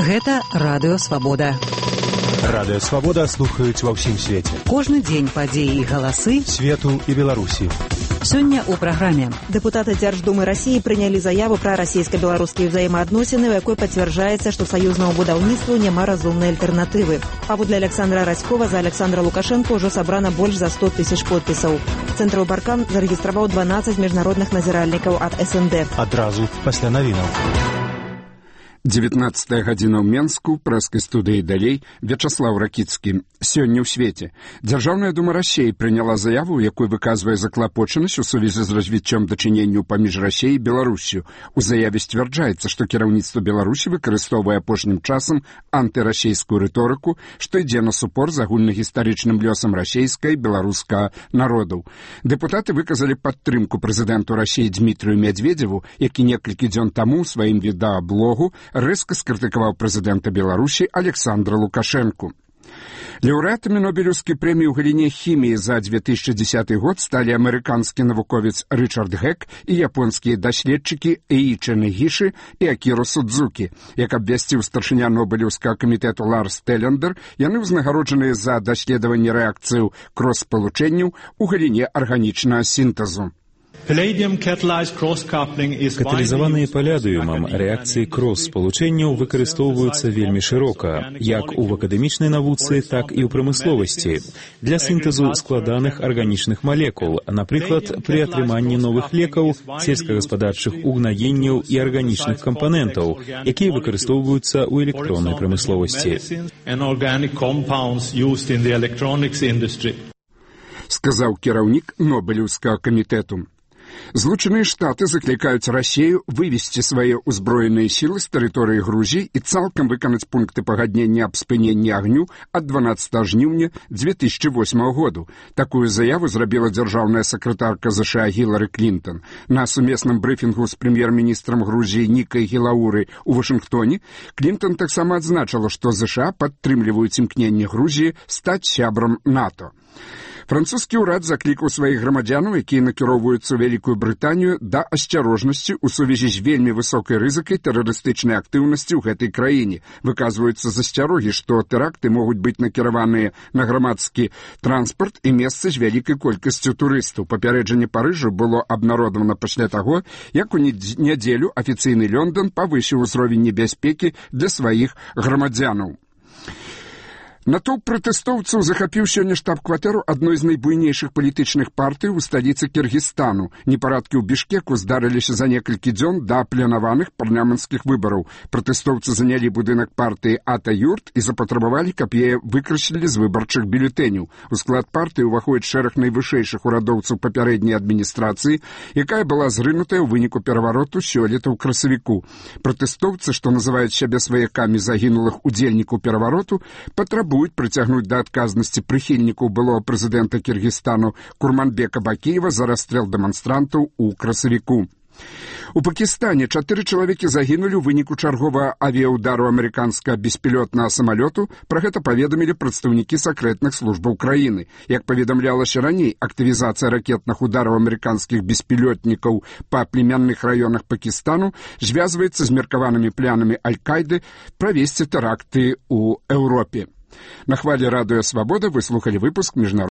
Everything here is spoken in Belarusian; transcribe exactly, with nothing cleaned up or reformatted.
Гэта Радыё Свабода. Радыё Свабода слухаюць ва ўсім свеце. Кожны дзень падзеі і галасы свету і Беларусі. Сёння ў праграме. Дэпутаты Дзярждумы Расіі прынялі заяву пра расійска-беларускія ўзаемаадносіны, у якой пацвярджаецца, што саюзнаму будаўніцтву няма разумнай альтэрнатывы. Паводле Александра Раськова за Александра Лукашенко ўжо сабрана больш за сто тысяч подпісаў. Цэнтр Баркан зарэгістраваў дванаццаць міжнародных назіральнікаў ад эс эн дэ. Адразу пасля навінаў. девятнадцатая гадзіна ў Менску, прэскай студыі далей, Вячаслаў Ракіцкі. Сёння ў свеце. Дзяржаўная дума Расіі прыняла заяву, у якой выказвае заклапочанасць у сувязі з развіццём дачыненняў паміж Расіяй і Беларусю. У заяве сцвярджаецца, што кіраўніцтва Беларусі выкарыстоўвае апошнім часам антырасійскую рыторыку, што ідзе на супор з агульнагістарычным лёсам расійскай і беларускага народаў. Дэпутаты выказалі падтрымку прэзідэнту Расіі Дмітрыю Медведеву, які некалькі дзён таму ў сваім відэаблогу рэзка скрытыкаваў прэзідэнта Беларусі Александра Лукашэнку. Лаўрэатамі Нобелеўскай прэміі ў галіне хіміі за две тысячи дзесяты год сталі амерыканскі навуковец Рычард Гек і японскія даследчыкі Эічі Нагіші і Акіро Судзукі. Як абвясціў старшыня Нобелеўскага камітэту Ларс Телендер, яны ўзнагароджаныя за даследаванне рэакцыяў крос-спалучэнняў у галіне арганічнага сінтэзу. Каталізаваныя палядыумам рэакцыі крос-спалучэнняў выкарыстоўваюцца вельмі шырока, як у акадэмічнай навуцы, так і ў прамысловасці, для сінтэзу складаных арганічных малекул, напрыклад, пры атрыманні новых лекаў, сельскагаспадарчых угнаенняў і арганічных кампанентаў, якія выкарыстоўваюцца ў электроннай прамысловасці. Сказаў кіраўнік Нобелеўскага камітэту. Злучаныя Штаты заклікаюць Расію вывесці свае ўзброеныя сілы з тэрыторыі Грузіі і цалкам выканаць пункты пагаднення аб спыненні агню ад дванаццатага жніўня две тысячи восьмага году. Такую заяву зрабіла дзяржаўная сакратарка ЗША Гілары Клінтон. На сумесным брыфінгу з прэм'ер-міністрам Грузіі Нікай Гілауры ў Вашынгтоне Клінтон таксама адзначыла, што ЗША падтрымліваюць імкненне Грузіі стаць сябрам НАТО. Французскі ўрад заклікаў сваіх грамадзянаў, якія накіроўваюцца ў Вялікую Брытанію, да асцярожнасці ў сувязі з вельмі высокай рызыкай тэрарыстычнай актыўнасці ў гэтай краіне. Выказваюцца засцярогі, што тэракты могуць быць накіраваныя на грамадскі транспарт і месцы з вялікай колькасцю турыстаў. Папярэджанне Парыжу было абнародавана пасля таго, як у нядзелю афіцыйны Лондон павысіў узровень небяспекі для сваіх грамадзянаў. Натоўп пратэстоўцаў захапіў сёння штаб-кватэру адной з найбуйнейшых палітычных партый у сталіцы Кіргізстану. Непарадкі ў Бішкеку здарыліся за некалькі дзён да планаваных парламенцкіх выбараў. Пратэстоўцы занялі будынак партыі Ата-Юрт і запатрабавалі, каб яе выкраслілі з выбарчых бюлетэняў. У склад партыі ўваходзіць шэраг найвышэйшых урадоўцаў папярэдняй адміністрацыі, якая была зрынутая ў выніку перавароту сёлета ў красавіку. Пратэстоўцы, што называюць сябе сваякамі загінулых удзельнікаў перавароту, патрабуюць прыцягнуць да адказнасці прыхільнікаў былога прэзідэнта Кіргізстану Курманбека Бакіева за расстрэл дэманстрантаў у красавіку. У Пакістане чатыры чалавекі загінулі ў выніку чарговага авіяўдару амерыканскага беспілётнага самалёту. Пра гэта паведамілі прадстаўнікі сакрэтных службаў краіны. Як паведамлялася раней, актывізацыя ракетных удараў амерыканскіх беспілётнікаў па племянных раёнах Пакістану звязваецца з меркаванымі планамі Аль-Кайды правесці тэракты ў Еўропе. На хвалі Радыё Свабода вы слухалі выпуск міжнароднага